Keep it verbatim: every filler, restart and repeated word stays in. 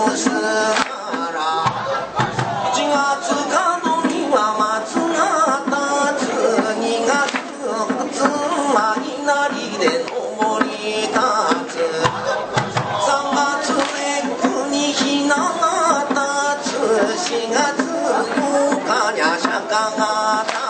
すからいちがつ門には松が立つにがつふつまいなりで登り立つさんがつ節句にひなが立つしがつようかにゃ釈迦が立つ